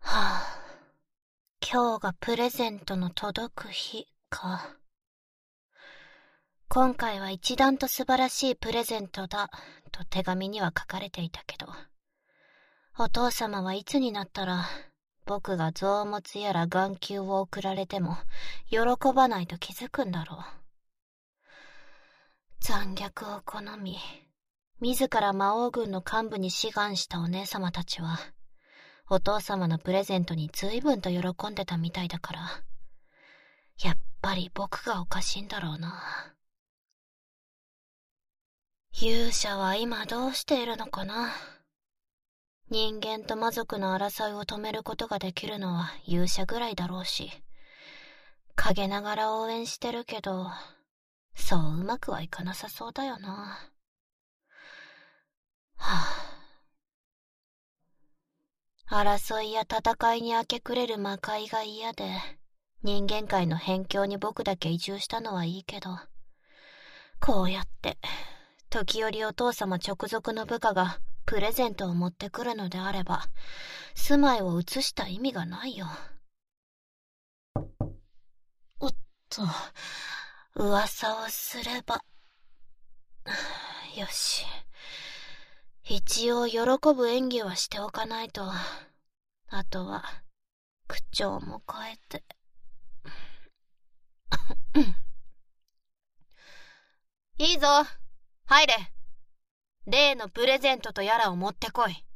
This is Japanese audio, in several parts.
はあ、今日がプレゼントの届く日か。今回は一段と素晴らしいプレゼントだ、と手紙には書かれていたけど、お父様はいつになったら、僕が臓物やら眼球を送られても、喜ばないと気づくんだろう。残虐を好み、自ら魔王軍の幹部に志願したお姉様たちは、お父様のプレゼントに随分と喜んでたみたいだから、やっぱり僕がおかしいんだろうな。勇者は今どうしているのかな。人間と魔族の争いを止めることができるのは勇者ぐらいだろうし、陰ながら応援してるけど、そううまくはいかなさそうだよな。争いや戦いに明け暮れる魔界が嫌で、人間界の辺境に僕だけ移住したのはいいけど、こうやって、時折お父様直属の部下がプレゼントを持ってくるのであれば、住まいを移した意味がないよ。おっと、噂をすれば。よし。一応喜ぶ演技はしておかないと。あとは、口調も変えて。いいぞ、入れ。例のプレゼントとやらを持ってこい。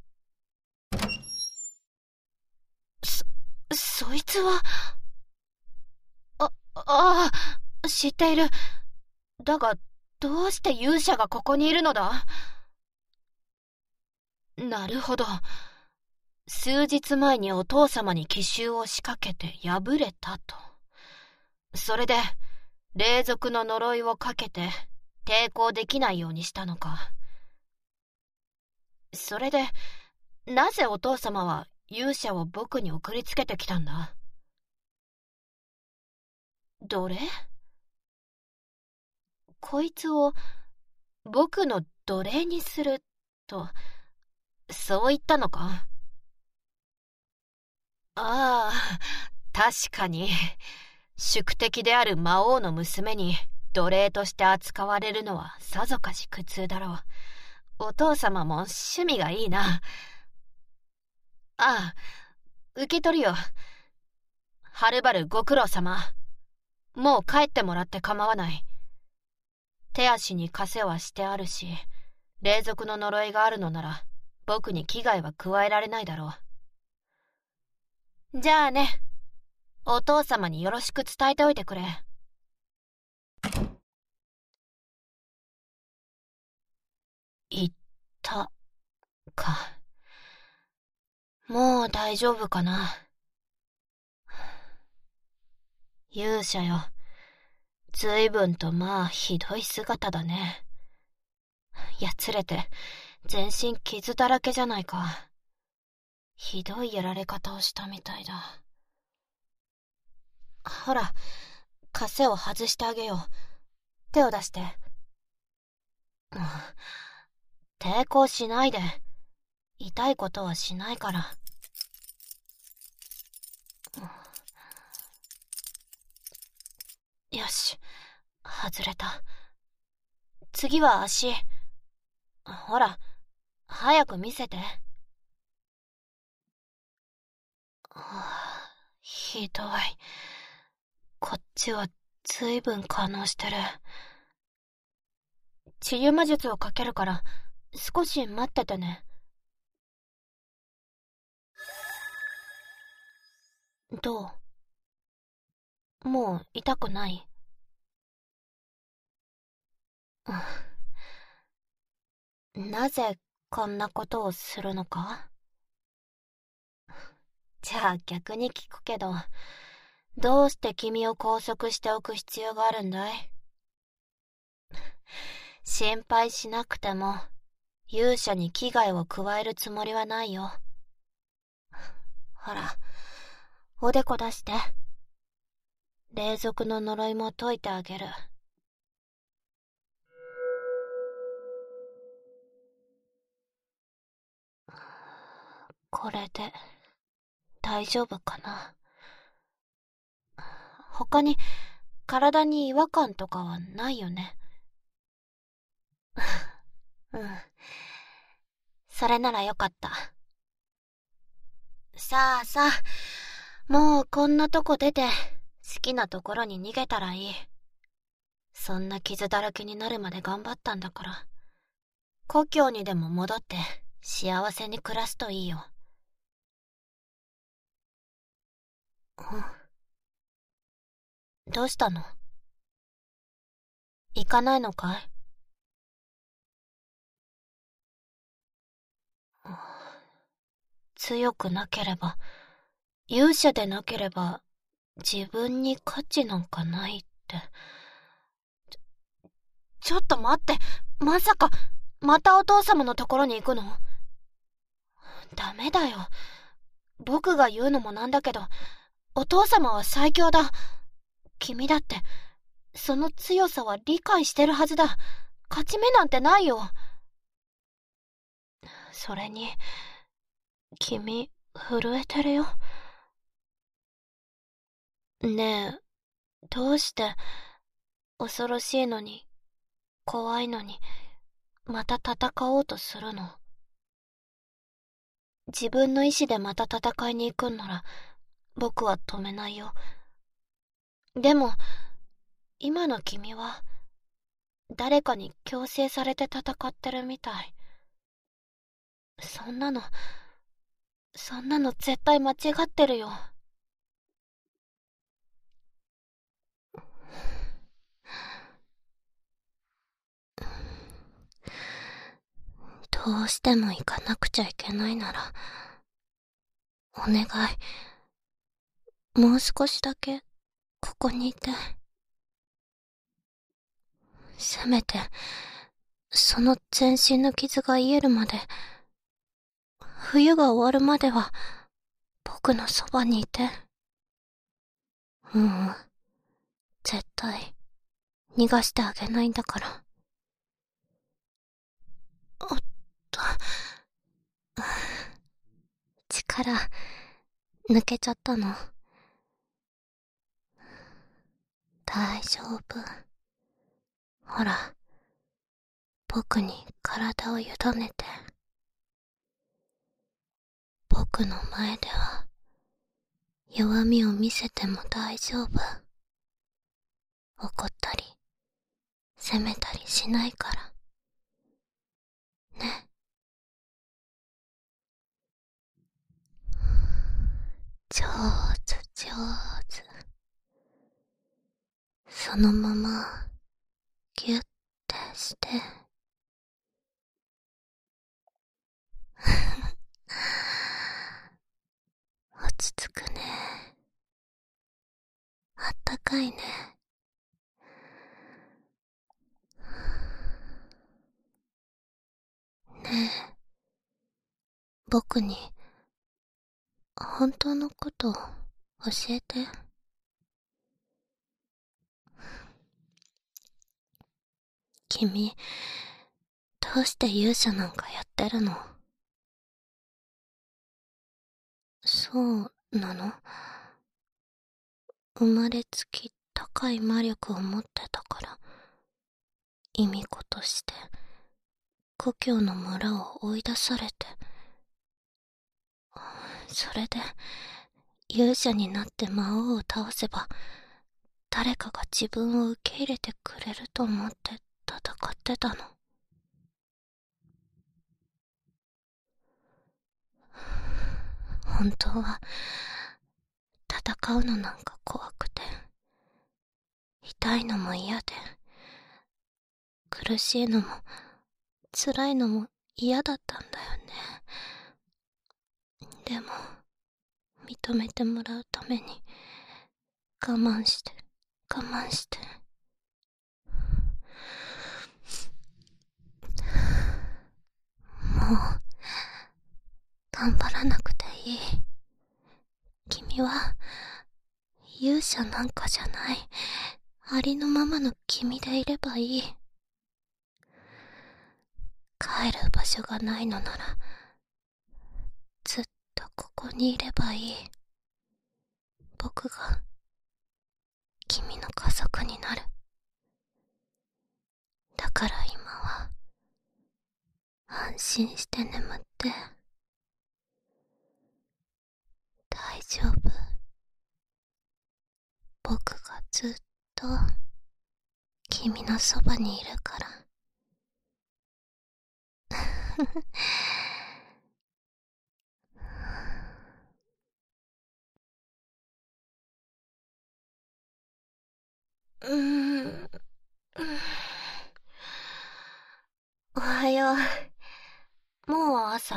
そいつは、ああ、知っている。だが、どうして勇者がここにいるのだ？なるほど。数日前にお父様に奇襲を仕掛けて敗れたと。それで、霊族の呪いをかけて抵抗できないようにしたのか。それで、なぜお父様は勇者を僕に送りつけてきたんだ？どれ？こいつを僕の奴隷にすると、そう言ったのか？ああ、確かに、宿敵である魔王の娘に奴隷として扱われるのはさぞかし苦痛だろう。お父様も趣味がいいな。ああ、受け取るよ。はるばるご苦労様。もう帰ってもらって構わない。手足に枷はしてあるし、霊族の呪いがあるのなら、僕に危害は加えられないだろう。じゃあね、お父様によろしく伝えておいてくれ。言ったか。もう大丈夫かな。勇者よ。随分とひどい姿だね。やつれて、全身傷だらけじゃないか。ひどいやられ方をしたみたいだ。ほら、枷を外してあげよう。手を出して。抵抗しないで。痛いことはしないから。よし、外れた。次は足。ほら、早く見せて。ひどい。こっちは随分感応してる。治癒魔術をかけるから、少し待っててね。どう？もう痛くない？なぜこんなことをするのか？じゃあ逆に聞くけど、どうして君を拘束しておく必要があるんだい？心配しなくても、勇者に危害を加えるつもりはないよ。ほら、おでこ出して。霊族の呪いも解いてあげる。これで大丈夫かな。他に体に違和感とかはないよね。うん。それならよかった。さあさあ、もうこんなとこ出て好きなところに逃げたらいい。そんな傷だらけになるまで頑張ったんだから、故郷にでも戻って幸せに暮らすといいよ。どうしたの？行かないのかい？強くなければ、勇者でなければ、自分に価値なんかないって。ちょっと待って、まさか、またお父様のところに行くの？ダメだよ。僕が言うのもなんだけど、お父様は最強だ。君だって、その強さは理解してるはずだ。勝ち目なんてないよ。それに、君、震えてるよ。ねえ、どうして、恐ろしいのに、怖いのに、また戦おうとするの？自分の意志でまた戦いに行くんなら、僕は止めないよ。でも、今の君は、誰かに強制されて戦ってるみたい。そんなの絶対間違ってるよ。どうしても行かなくちゃいけないなら、お願い。もう少しだけ、ここにいて。せめて、その全身の傷が癒えるまで、冬が終わるまでは、僕のそばにいて。絶対、逃がしてあげないんだから。おっと、力、抜けちゃったの？大丈夫。ほら、僕に体を委ねて。僕の前では、弱みを見せても大丈夫。怒ったり、責めたりしないから。ね。上手、上手。そのまま、ぎゅってして。落ち着くね。あったかいね。ねえ、僕に、本当のことを教えて。君、どうして勇者なんかやってるの？そうなの？生まれつき高い魔力を持ってたから、忌み子として、故郷の村を追い出されて、それで、勇者になって魔王を倒せば、誰かが自分を受け入れてくれると思って戦ってたの。本当は、戦うのなんか怖くて、痛いのも嫌で、苦しいのも、辛いのも嫌だったんだよね。でも、認めてもらうために、我慢して、我慢して。もう、頑張らなくていい。君は、勇者なんかじゃない。ありのままの君でいればいい。帰る場所がないのなら、ずっとここにいればいい。僕が君の家族になる。だから今は安心して眠って。大丈夫。僕がずっと君のそばにいるから。おはよう。もう朝。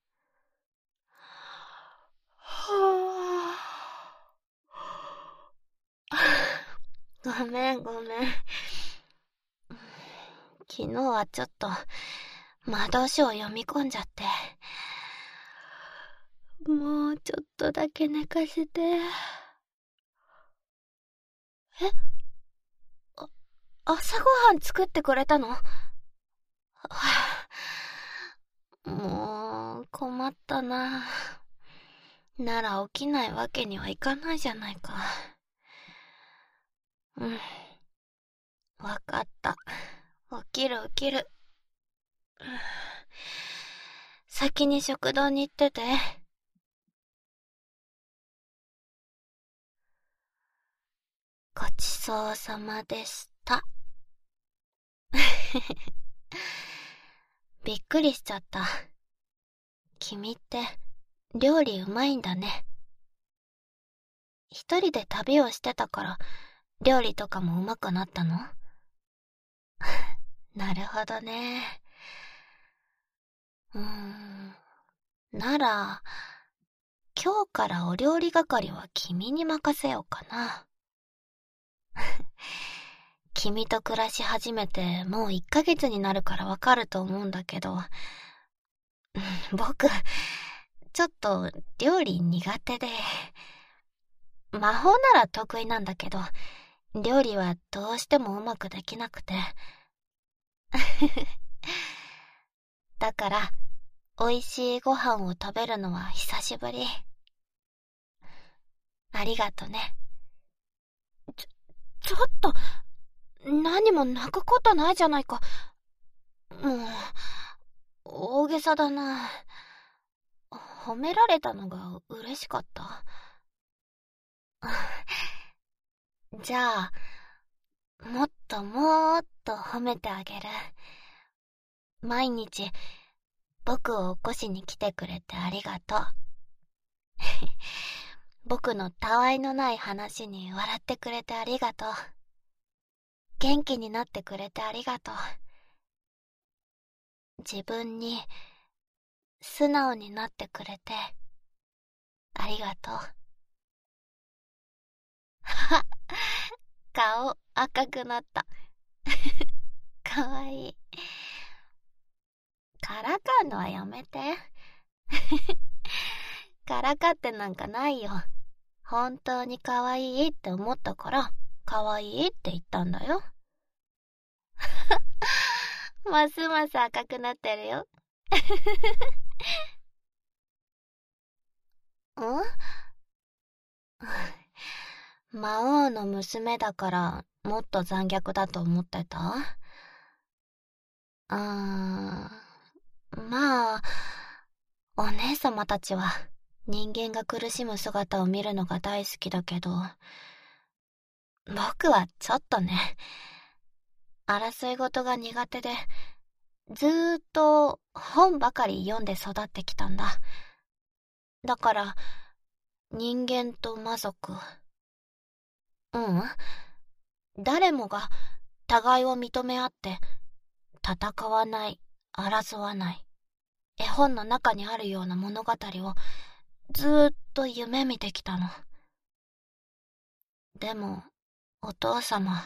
ごめん。昨日はちょっと魔導書を読み込んじゃって。もうちょっとだけ寝かせて。朝ごはん作ってくれたの？もう困ったな。なら起きないわけにはいかないじゃないか。わかった。起きる。先に食堂に行ってて。ごちそうさまでした。びっくりしちゃった。君って料理うまいんだね。一人で旅をしてたから料理とかもうまくなったの？なるほどね。なら今日からお料理係は君に任せようかな。君と暮らし始めてもう1ヶ月になるからわかると思うんだけど、僕ちょっと料理苦手で、魔法なら得意なんだけど料理はどうしてもうまくできなくて。だから美味しいご飯を食べるのは久しぶり。ありがとね。ちょっと何も泣くことないじゃないか。もう大げさだな。褒められたのが嬉しかった。じゃあもっと褒めてあげる。毎日僕を起こしに来てくれてありがとう。僕のたわいのない話に笑ってくれてありがとう。元気になってくれてありがとう。自分に素直になってくれてありがとう。顔赤くなった。かわいい。からかうのはやめて。からかってなんかないよ。本当にかわいいって思ったからかわいいって言ったんだよ。ますます赤くなってるよ。魔王の娘だからもっと残虐だと思ってた？まあ、お姉様たちは人間が苦しむ姿を見るのが大好きだけど、僕はちょっとね、争い事が苦手で、ずーっと本ばかり読んで育ってきたんだ。だから、人間と魔族、誰もが互いを認め合って戦わない、争わない、絵本の中にあるような物語をずーっと夢見てきたの。でもお父様、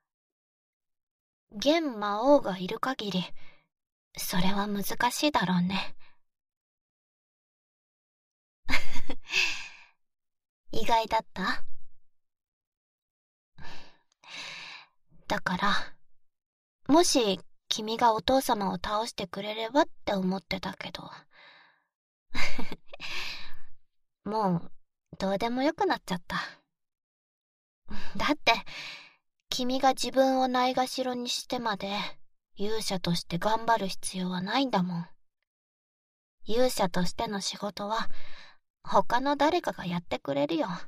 現魔王がいる限りそれは難しいだろうね。意外だった？だからもし君がお父様を倒してくれればって思ってたけどもうどうでもよくなっちゃった。だって、君が自分をないがしろにしてまで勇者として頑張る必要はないんだもん。勇者としての仕事は他の誰かがやってくれるよ。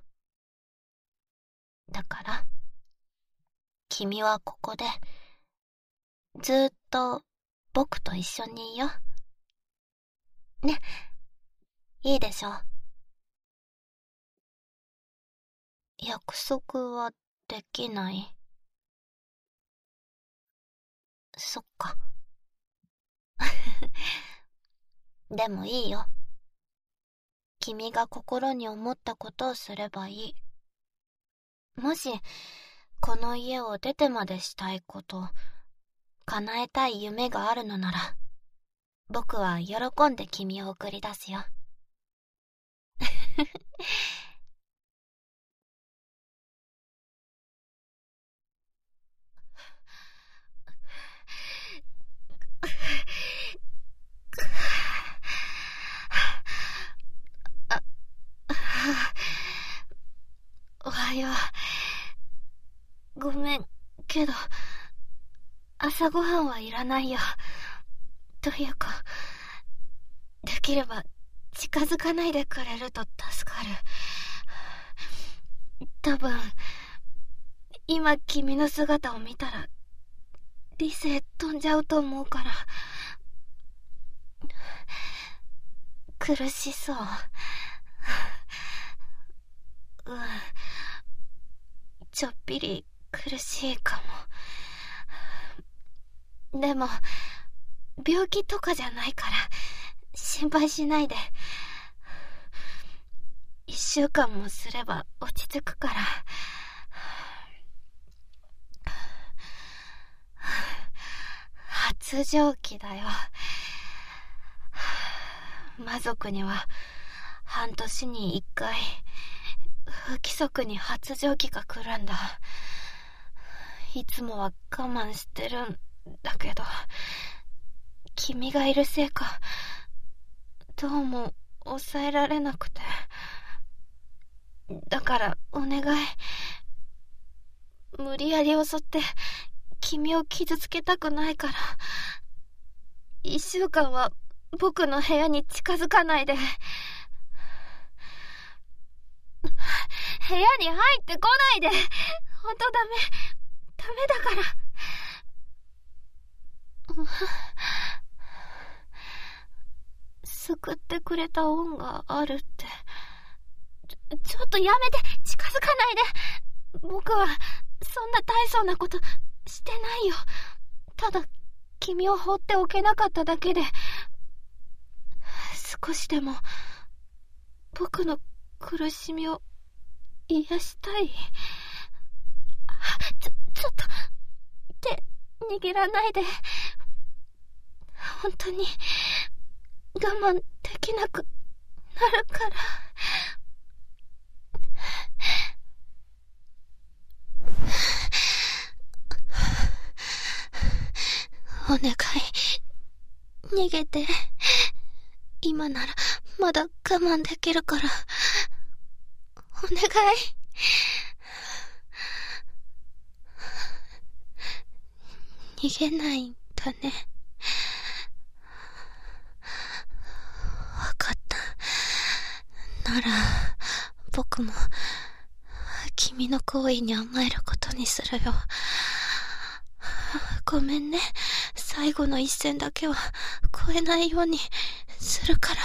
だから、君はここでずーっと僕と一緒にいよ。ね、いいでしょ。約束はできない。そっか。でもいいよ。君が心に思ったことをすればいい。もし、この家を出てまでしたいこと、叶えたい夢があるのなら、僕は喜んで君を送り出すよ。おはよう。ごめん、けど、朝ごはんはいらないよ。というか、できれば近づかないでくれると助かる。多分、今君の姿を見たら、理性飛んじゃうと思うから。苦しそう。ちょっぴり苦しいかも。でも、病気とかじゃないから、心配しないで。1週間もすれば落ち着くから。発情期だよ。魔族には半年に1回不規則に発情期が来るんだ。いつもは我慢してるんだけど、君がいるせいかどうも抑えられなくて。だからお願い、無理やり襲って君を傷つけたくないから、1週間は僕の部屋に近づかないで。部屋に入ってこないで。ほんとダメだから。救ってくれた恩があるって。ちょっとやめて、近づかないで。僕はそんな大層なことしてないよ。ただ君を放っておけなかっただけで、少しでも僕の苦しみを癒したい。ちょっと手握らないで。本当に我慢できなくなるから。お願い、逃げて。今ならまだ我慢できるから。お願い。逃げないんだね。わかった。なら、僕も君の行為に甘えることにするよ。ごめんね。最後の一線だけは越えないようにするから。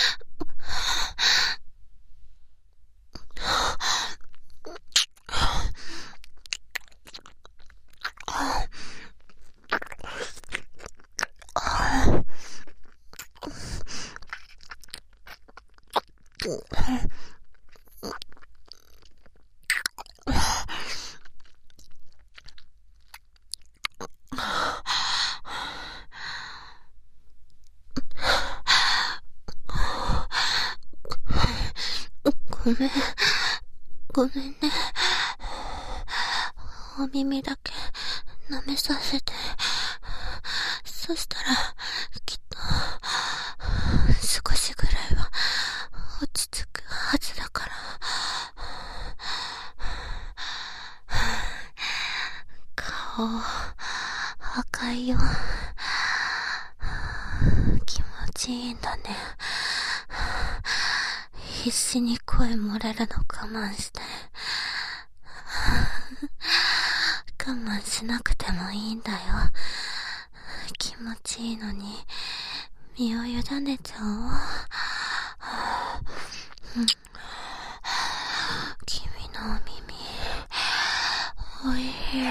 ごめんね。お耳だけ舐めさせて。そしたらきっと少しぐらいは落ち着くはず。 顔、赤いよ。気持ちいいんだね。必死に声漏れるの我慢して。我慢しなくてもいいんだよ。気持ちいいのに、身を委ねちゃおう。君のお耳、おいしい。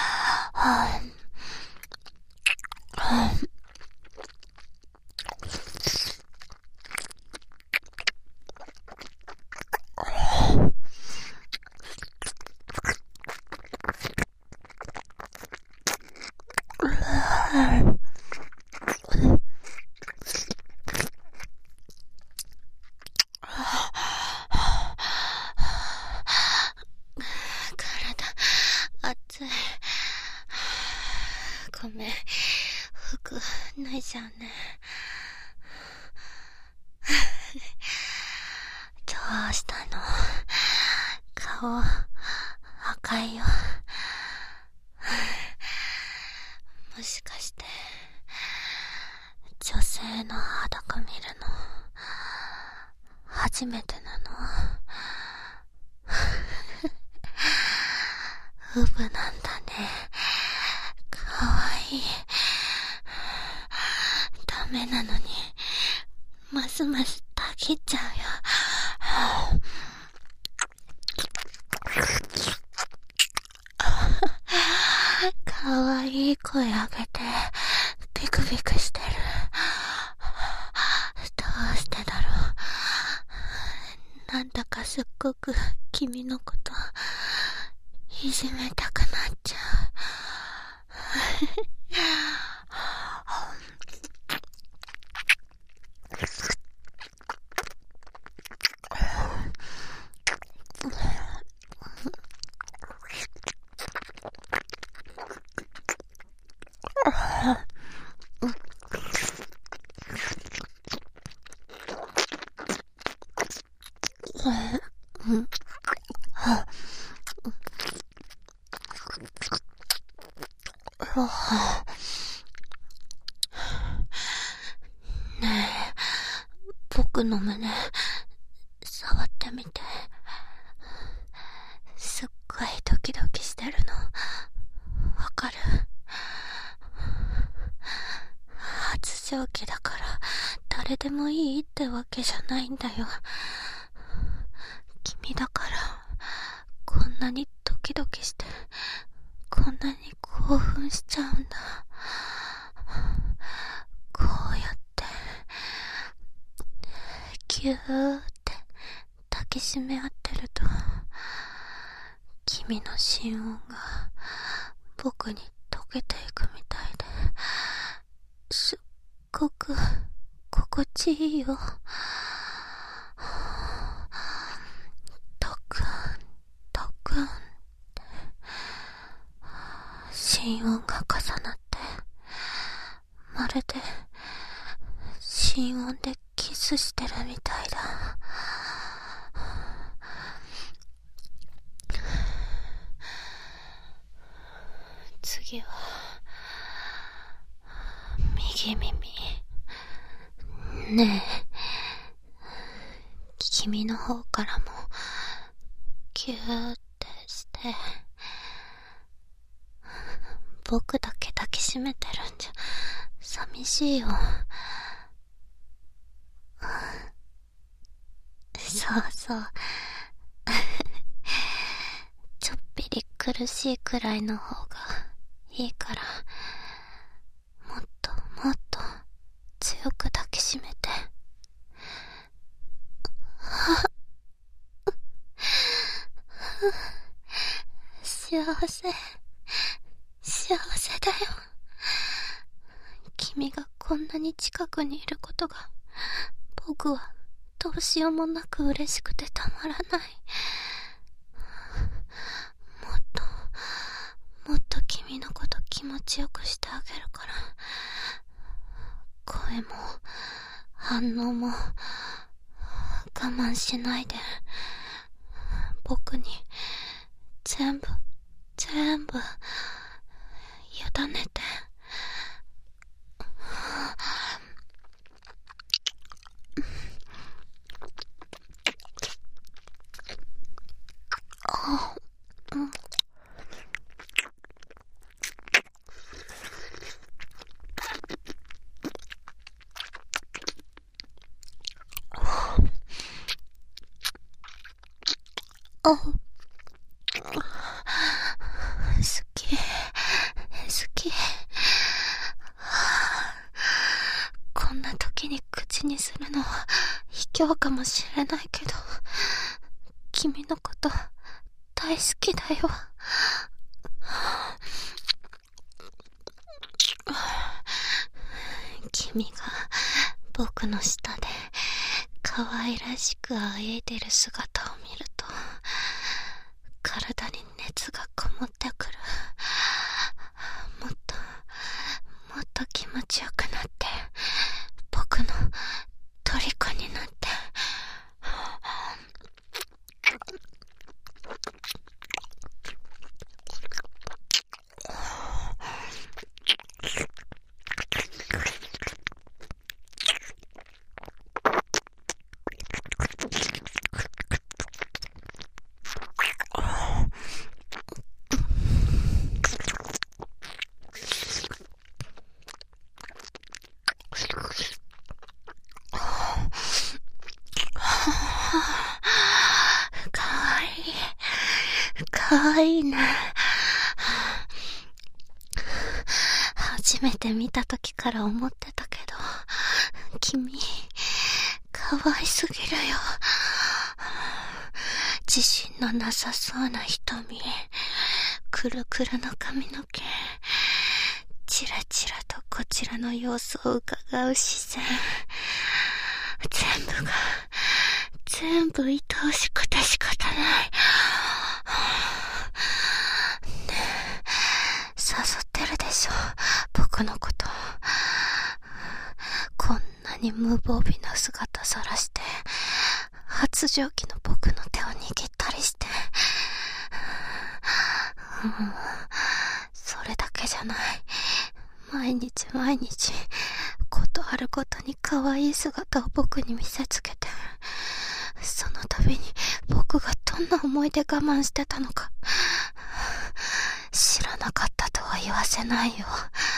暑い。ごめん、服脱いじゃうね。どうしたの？顔赤いよ。もしかして女性の裸見るの初めてなの？ウブなんだね。かわいい。ダメなのにますますたぎっちゃうよ。かわいい声上げてビクビクしてる。どうしてだろう。なんだかすっごく君のこといじめたくなっちゃう。ねえ、僕の胸触ってみて。すっごいドキドキしてるのわかる？発情期だから誰でもいいってわけじゃないんだよ。君だからこんなにドキドキしてこんなに興奮しちゃうんだ。こうやってギューって抱きしめ合ってると君の心音が僕に溶けていくみたいですっごく心地いいよ。ドクンドクンって心音が重なってまるで心音でキスしてるみたいだ。次は右耳。ねえ、君の方からもキューってして僕だけ抱きしめてるんじゃ寂しいよ。そうそうちょっぴり苦しいくらいの方がいいからもっともっと強く抱きしめて。幸せ幸せだよ。君がこんなに近くにいることが僕はどうしようもなく嬉しくてたまらない。もっともっと君のこと気持ちよくしてあげるから。声も反応も我慢しないで僕に全部委ねて。好き。こんな時に口にするのは卑怯かもしれないけど、君のこと大好きだよ。君が僕の下で可愛らしくあえいでる姿を見ると、体に熱がこもってくる。もっと気持ちよくなって、僕の虜になって。かわいいね。初めて見た時から思ってたけど、君、かわいすぎるよ。自信のなさそうな瞳、くるくるの髪の毛、チラチラとこちらの様子を伺う視線、全部愛おしくて仕方ない。誘ってるでしょ、僕のこと。こんなに無防備な姿さらして、発情期の僕の手を握ったりして。それだけじゃない。毎日、ことあるごとに可愛い姿を僕に見せつけて、その度に僕がどんな思いで我慢してたのか、知らなかったとは言わせないよ。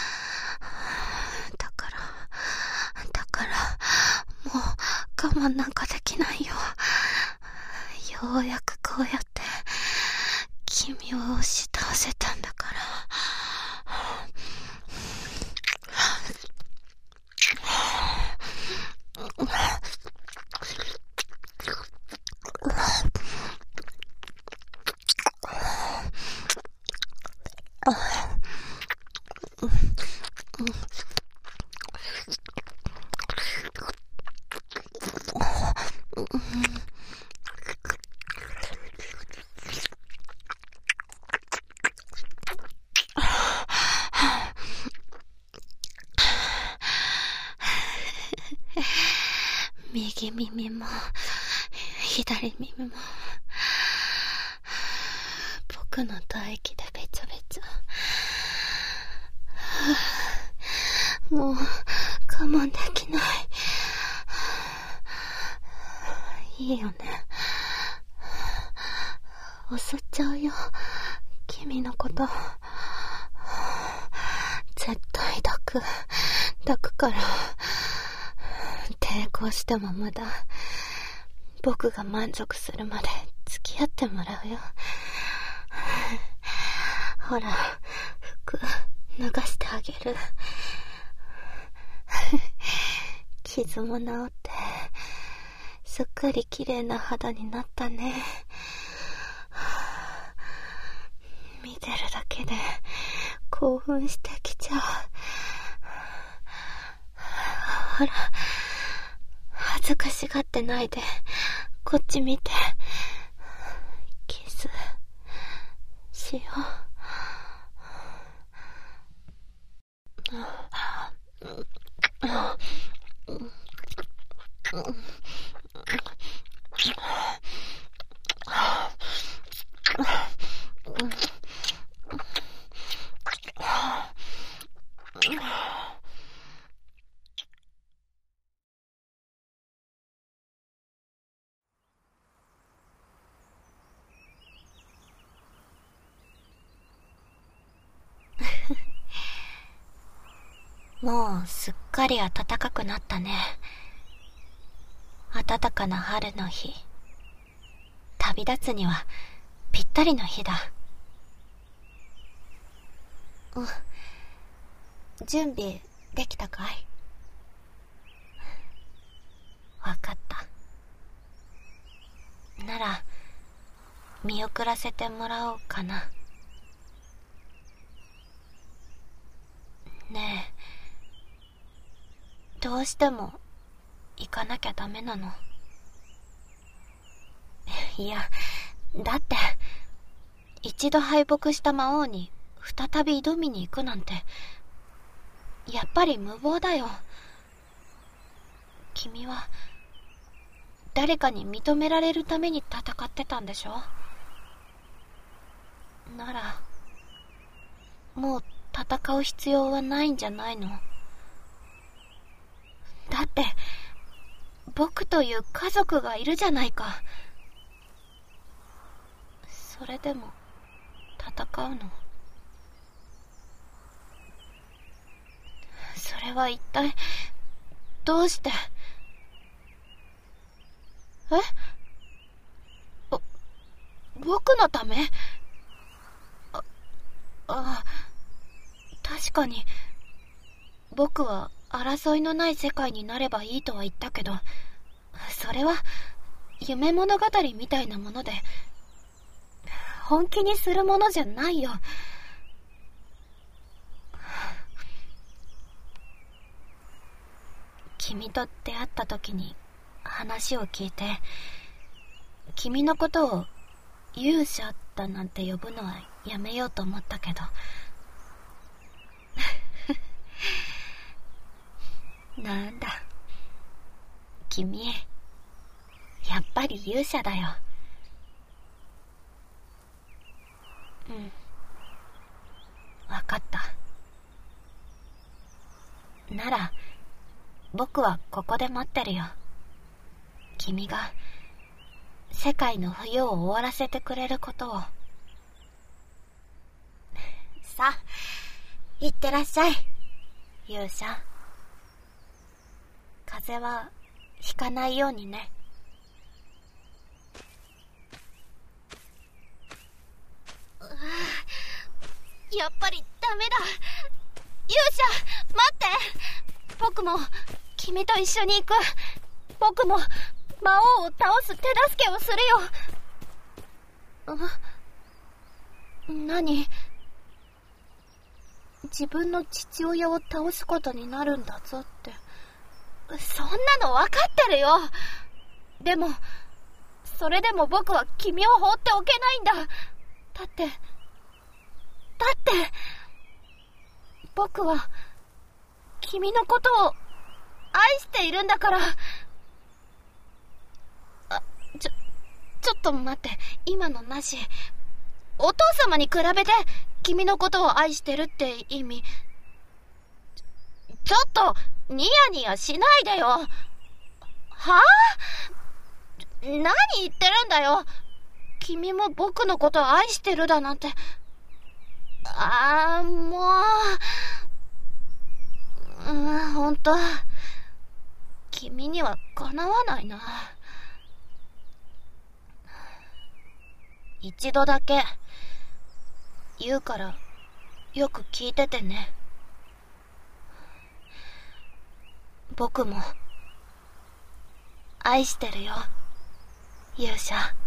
だからもう我慢なんかできないよ。ようやくこうやって君を押し倒せたんだから。右耳も左耳も僕の唾液でべちゃべちゃ。もう我慢できない。いいよね。襲っちゃうよ、君のこと。絶対抱くから。抵抗してもまだ僕が満足するまで付き合ってもらうよ。ほら、服脱がしてあげる。傷も治ってすっかり綺麗な肌になったね。見てるだけで興奮してきちゃう。ほら、恥ずかしがってないでこっち見て。キスしよう。 もうすっかり暖かくなったね。暖かな春の日。旅立つにはぴったりの日だ。準備できたかい？わかった。なら、見送らせてもらおうかな。ねえ、どうしても行かなきゃダメなの？いや、だって、一度敗北した魔王に再び挑みに行くなんて、やっぱり無謀だよ。君は、誰かに認められるために戦ってたんでしょ？なら、もう戦う必要はないんじゃないの？だって、僕という家族がいるじゃないか。それでも、戦うの？それは一体、どうして？僕のため？確かに、僕は争いのない世界になればいいとは言ったけど、それは夢物語みたいなもので、本気にするものじゃないよ。君と出会った時に話を聞いて、君のことを勇者だなんて呼ぶのはやめようと思ったけどなんだ、君、やっぱり勇者だよ。うん、わかった。なら、僕はここで待ってるよ。君が世界の冬を終わらせてくれることを。さあ、行ってらっしゃい、勇者。風邪はひかないようにね。やっぱりダメだ。勇者、待って。僕も君と一緒に行く。僕も魔王を倒す手助けをするよ。何？自分の父親を倒すことになるんだぞって。そんなの分かってるよ。でも、それでも僕は君を放っておけないんだ。だって、僕は、君のことを愛しているんだから。ちょっと待って、今のなし。お父様に比べて、君のことを愛してるって意味。ちょっと、ニヤニヤしないでよ。はぁ？何言ってるんだよ。君も僕のことを愛してるだなんて。もう。ほんと。君にはかなわないな。一度だけ言うからよく聞いててね。僕も愛してるよ、勇者。